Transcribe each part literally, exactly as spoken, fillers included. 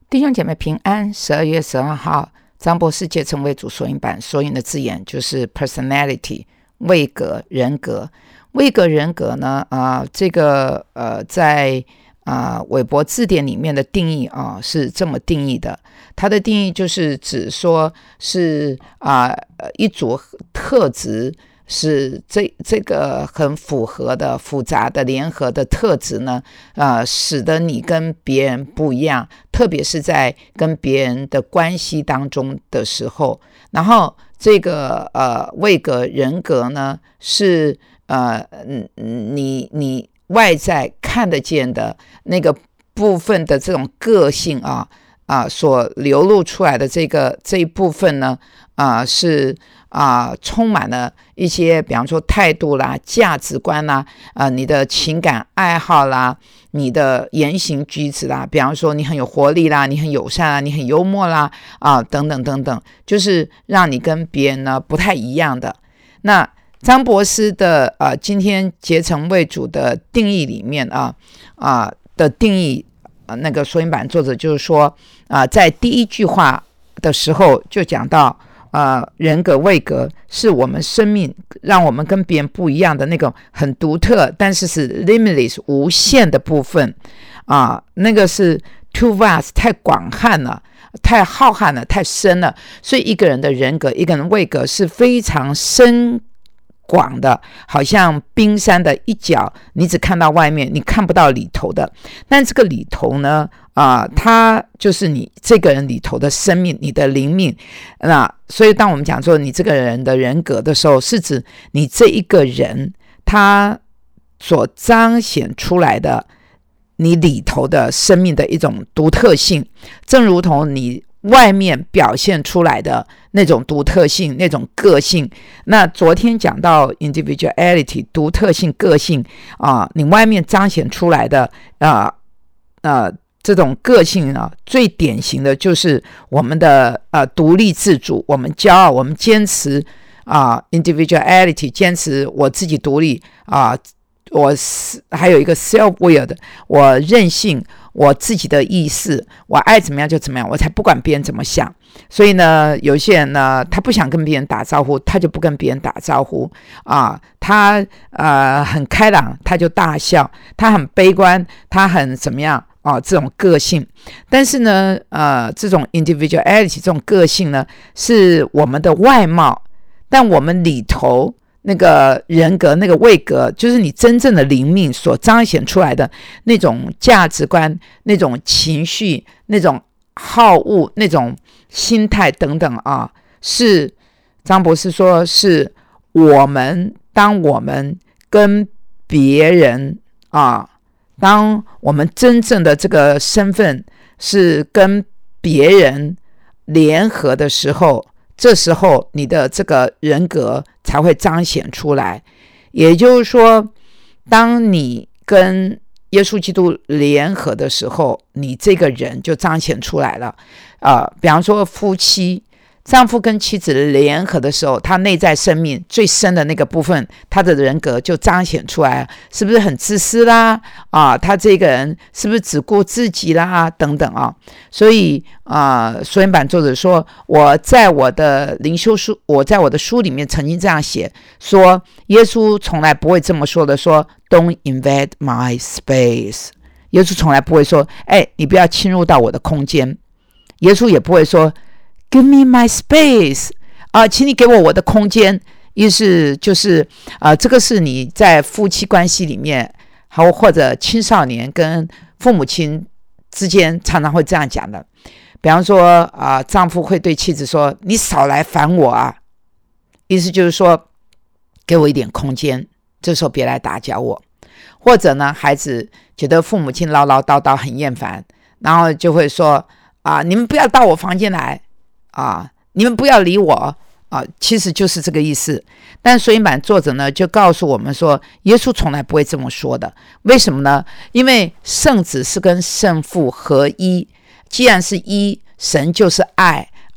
弟兄姐妹平安。十二月十二号，张博士借称为主索引版索引的字眼就是 personality 位格人格。位格人格呢，啊、呃，这个呃，在啊、呃、韦伯字典里面的定义啊、呃、是这么定义的。它的定义就是指说是啊、呃、一组特质。是这这个很符合的复杂的联合的特质呢，呃，使得你跟别人不一样，特别是在跟别人的关系当中的时候。然后这个呃位格人格呢，是呃你你外在看得见的那个部分的这种个性啊啊所流露出来的这个这一部分呢啊是。啊，充满了一些，比方说态度啦、价值观啦，啊，你的情感爱好啦，你的言行举止啦，比方说你很有活力啦，你很友善啦，你很幽默啦，啊，等等等等，就是让你跟别人呢不太一样的。那张博士的呃，今天结成为主的定义里面啊啊的定义，呃，那个索引版作者就是说啊，在第一句话的时候就讲到。呃，人格位格是我们生命让我们跟别人不一样的那种很独特，但是是 limitless 无限的部分啊、呃，那个是 too vast 太广泛了，太浩瀚了，太深了。所以一个人的人格，一个人位格是非常深广的，好像冰山的一角，你只看到外面，你看不到里头的。但这个里头呢？啊、呃，它就是你这个人里头的生命，你的灵命。那所以，当我们讲说你这个人的人格的时候，是指你这一个人他所彰显出来的你里头的生命的一种独特性，正如同你外面表现出来的那种独特性、那种个性。那昨天讲到 individuality 独特性、个性啊、呃，你外面彰显出来的啊呃。呃这种个性呢，最典型的就是我们的呃独立自主，我们骄傲，我们坚持啊、呃、individuality， 坚持我自己独立啊、呃，我还有一个 self-willed， 我任性，我自己的意识，我爱怎么样就怎么样，我才不管别人怎么想。所以呢，有些人呢，他不想跟别人打招呼，他就不跟别人打招呼啊。他呃很开朗，他就大笑；他很悲观，他很怎么样？哦，这种个性。但是呢，呃，这种 individuality 这种个性呢，是我们的外貌，但我们里头那个人格、那个位格，就是你真正的灵命所彰显出来的那种价值观、那种情绪、那种好恶、那种心态等等啊，是张博士说，是我们当我们跟别人啊。当我们真正的这个身份是跟别人联合的时候，这时候你的这个人格才会彰显出来。也就是说，当你跟耶稣基督联合的时候，你这个人就彰显出来了。呃，比方说夫妻，丈夫跟妻子联合的时候，他内在生命最深的那个部分，他的人格就彰显出来，是不是很自私啦？啊，他这个人是不是只顾自己啦？等等啊，所以啊，索引版作者说，我在我的灵修书，我在我的书里面曾经这样写，说耶稣从来不会这么说的，说 Don't invade my space。耶稣从来不会说，哎，你不要侵入到我的空间。耶稣也不会说。Give me my space 啊、呃，请你给我我的空间。意思就是啊、呃，这个是你在夫妻关系里面，还或者青少年跟父母亲之间常常会这样讲的。比方说啊、呃，丈夫会对妻子说：“你少来烦我啊。”意思就是说，给我一点空间，这时候别来打搅我。或者呢，孩子觉得父母亲唠唠叨叨很厌烦，然后就会说：“啊、呃，你们不要到我房间来。”啊，你们不要理我啊，其实就是这个意思。但索引版作者呢，就告诉我们说，耶稣从来不会这么说的。为什么呢？因为圣子是跟圣父合一，既然是一，神就是爱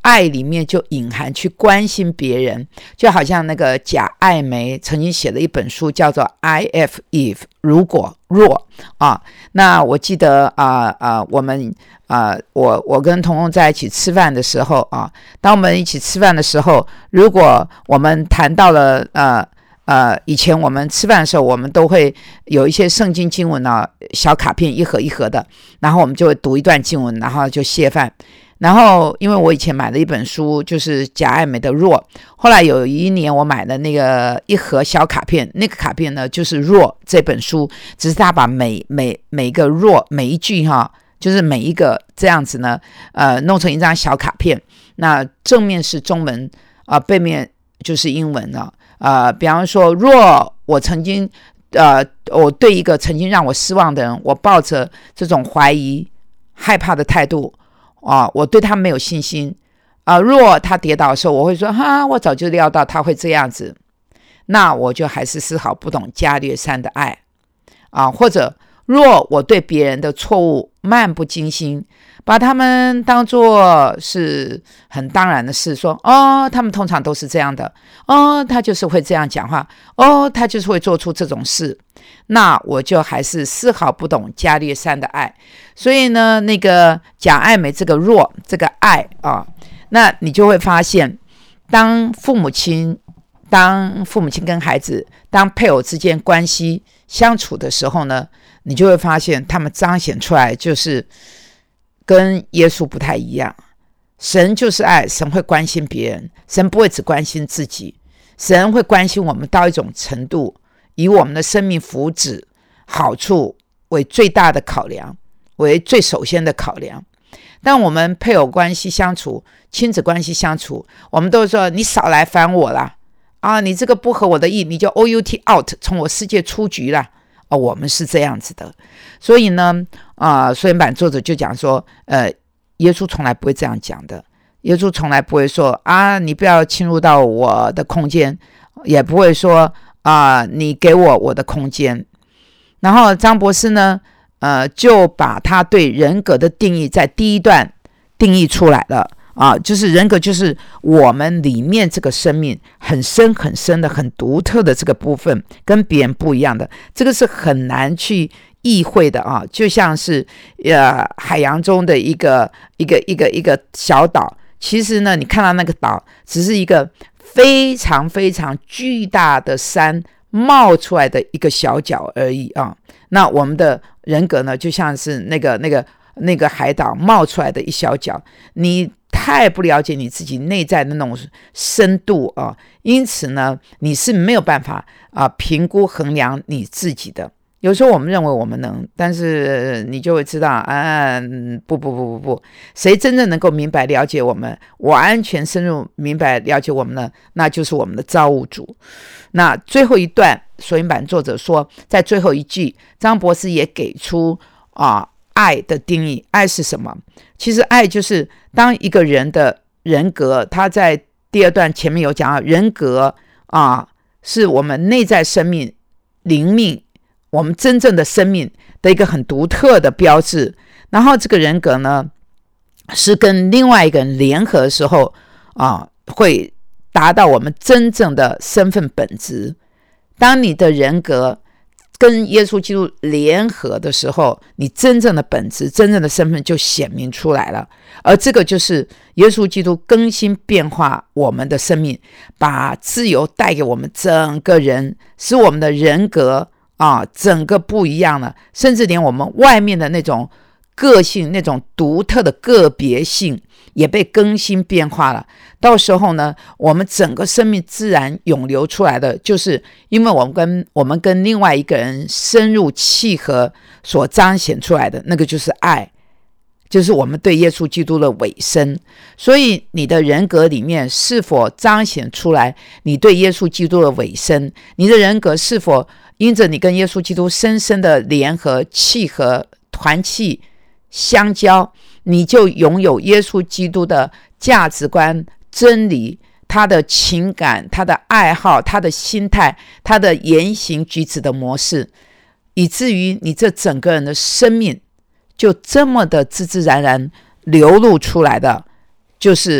爱里面就隐含去关心别人，就好像那个贾爱梅曾经写了一本书叫做 I F If 如果若啊，那我记得啊啊我们啊我我跟彤彤在一起吃饭的时候啊，当我们一起吃饭的时候，如果我们谈到了呃呃以前我们吃饭的时候，我们都会有一些圣经经文啊，小卡片一盒一盒的，然后我们就会读一段经文，然后就谢饭。然后因为我以前买了一本书，就是贾爱梅的弱，后来有一年我买了那个一盒小卡片，那个卡片呢就是弱这本书，只是他把每每每个弱每一句哈，就是每一个这样子呢呃弄成一张小卡片，那正面是中文啊、呃，背面就是英文啊，呃比方说若我曾经呃我对一个曾经让我失望的人，我抱着这种怀疑害怕的态度啊，我对他没有信心啊。若他跌倒的时候，我会说哈，我早就料到他会这样子，那我就还是丝毫不懂加略山的爱啊。或者若我对别人的错误漫不经心，把他们当作是很当然的事，说哦，他们通常都是这样的，哦，他就是会这样讲话，哦，他就是会做出这种事，那我就还是丝毫不懂加略山的爱。所以呢，那个贾爱梅这个弱，这个爱啊，那你就会发现，当父母亲，当父母亲跟孩子，当配偶之间关系相处的时候呢，你就会发现他们彰显出来就是跟耶稣不太一样。神就是爱，神会关心别人，神不会只关心自己，神会关心我们到一种程度，以我们的生命福祉好处为最大的考量，为最首先的考量。当我们配偶关系相处，亲子关系相处，我们都说你少来烦我啦，啊，你这个不合我的意，你就 O U T out， 从我世界出局啦。哦，我们是这样子的。所以呢啊，说言版作者就讲说呃，耶稣从来不会这样讲的。耶稣从来不会说啊，你不要侵入到我的空间，也不会说啊，你给我我的空间。然后张博士呢呃，就把他对人格的定义在第一段定义出来了啊，就是人格就是我们里面这个生命很深很深的很独特的这个部分，跟别人不一样的，这个是很难去意会的啊，就像是呃海洋中的一个一个一个一个小岛，其实呢你看到那个岛只是一个非常非常巨大的山冒出来的一个小角而已啊。那我们的人格呢，就像是那个那个那个海岛冒出来的一小角，你太不了解你自己内在的那种深度啊，因此呢，你是没有办法啊评估衡量你自己的。有时候我们认为我们能，但是你就会知道啊，不不不不不，谁真正能够明白了解我们，完全深入明白了解我们呢？那就是我们的造物主。那最后一段索引版作者说，在最后一句，张博士也给出啊爱的定义。爱是什么？其实爱就是当一个人的人格，他在第二段前面有讲到，人格啊是我们内在生命灵命，我们真正的生命的一个很独特的标志。然后这个人格呢，是跟另外一个人联合的时候啊，会达到我们真正的身份本质。当你的人格跟耶稣基督联合的时候，你真正的本质真正的身份就显明出来了。而这个就是耶稣基督更新变化我们的生命，把自由带给我们整个人，使我们的人格啊，整个不一样了，甚至连我们外面的那种个性，那种独特的个别性也被更新变化了。到时候呢，我们整个生命自然涌流出来的，就是因为我们跟我们跟另外一个人深入契合所彰显出来的，那个就是爱，就是我们对耶稣基督的委身。所以你的人格里面是否彰显出来你对耶稣基督的委身？你的人格是否因着你跟耶稣基督深深的联合、契合、团契、相交，你就拥有耶稣基督的价值观、真理，他的情感、他的爱好、他的心态、他的言行举止的模式，以至于你这整个人的生命就这么的自自然然流露出来的，就是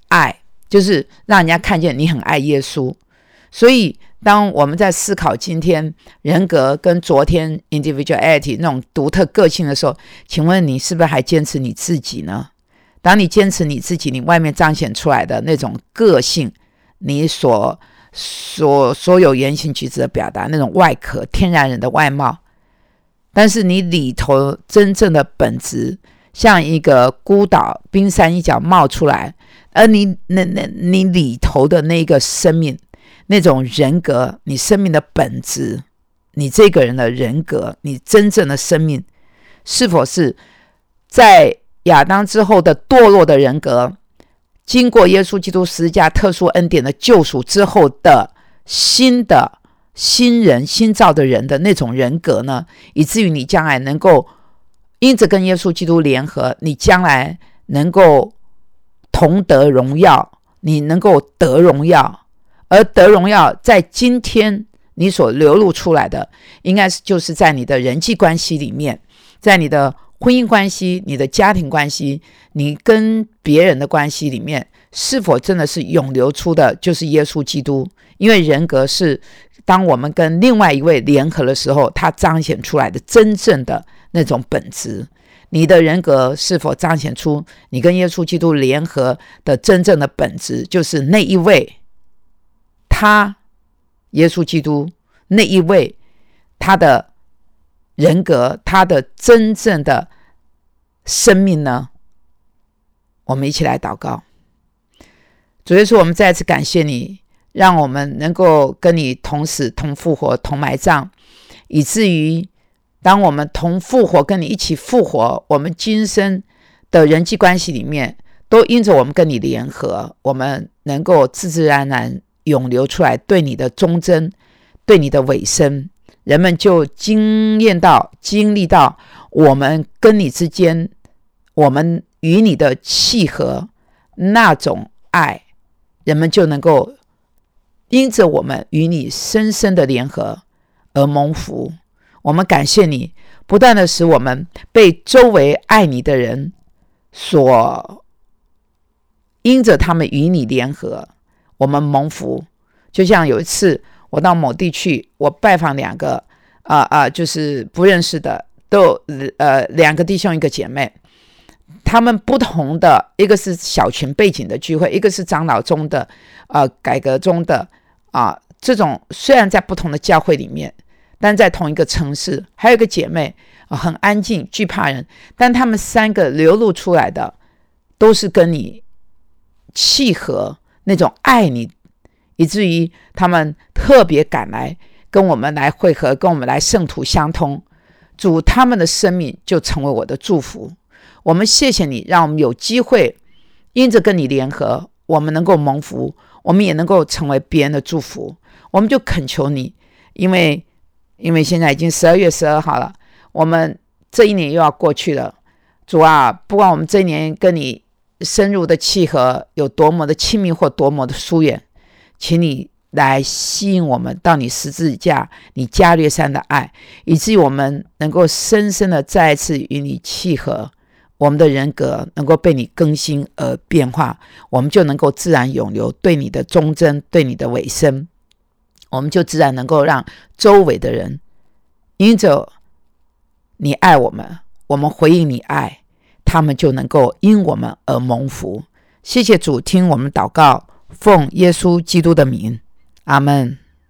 爱，就是让人家看见你很爱耶稣。所以当我们在思考今天人格跟昨天 individuality 那种独特个性的时候，请问你是不是还坚持你自己呢？当你坚持你自己，你外面彰显出来的那种个性，你所所所有言行举止的表达，那种外壳天然人的外貌，但是你里头真正的本质像一个孤岛冰山一角冒出来，而你那那你里头的那个生命，那种人格，你生命的本质，你这个人的人格，你真正的生命，是否是在亚当之后的堕落的人格，经过耶稣基督十字架特殊恩典的救赎之后的新的新人新造的人的那种人格呢？以至于你将来能够因着跟耶稣基督联合，你将来能够同得荣耀，你能够得荣耀，而得荣耀在今天你所流露出来的，应该是就是在你的人际关系里面，在你的婚姻关系，你的家庭关系，你跟别人的关系里面，是否真的是涌流出的就是耶稣基督？因为人格是当我们跟另外一位联合的时候，它彰显出来的真正的那种本质。你的人格是否彰显出你跟耶稣基督联合的真正的本质，就是那一位他耶稣基督，那一位他的人格，他的真正的生命呢？我们一起来祷告。主耶稣，我们再次感谢你，让我们能够跟你同死同复活同埋葬，以至于当我们同复活跟你一起复活，我们今生的人际关系里面都因着我们跟你联合，我们能够自自然然涌流出来对你的忠贞，对你的委身，人们就经验到经历到我们跟你之间，我们与你的契合，那种爱，人们就能够因着我们与你深深的联合而蒙福。我们感谢你，不断的使我们被周围爱你的人所因着他们与你联合，我们蒙福。就像有一次我到某地去，我拜访两个啊啊、呃，就是不认识的，都呃两个弟兄一个姐妹，他们不同的，一个是小群背景的聚会，一个是长老中的呃改革中的啊、呃，这种虽然在不同的教会里面，但在同一个城市，还有一个姐妹、呃、很安静惧怕人，但他们三个流露出来的都是跟你契合，那种爱你，以至于他们特别赶来跟我们来会合，跟我们来圣土相通。主，他们的生命就成为我的祝福。我们谢谢你，让我们有机会因着跟你联合，我们能够蒙福，我们也能够成为别人的祝福。我们就恳求你，因为因为现在已经十二月十二号了，我们这一年又要过去了。主啊，不管我们这一年跟你深入的契合有多么的亲密或多么的疏远，请你来吸引我们到你十字架你加略山的爱，以至于我们能够深深的再一次与你契合，我们的人格能够被你更新而变化，我们就能够自然涌流对你的忠贞，对你的委身，我们就自然能够让周围的人因着你爱我们，我们回应你爱，他们就能够因我们而蒙福。谢谢主，听我们祷告，奉耶稣基督的名，阿们。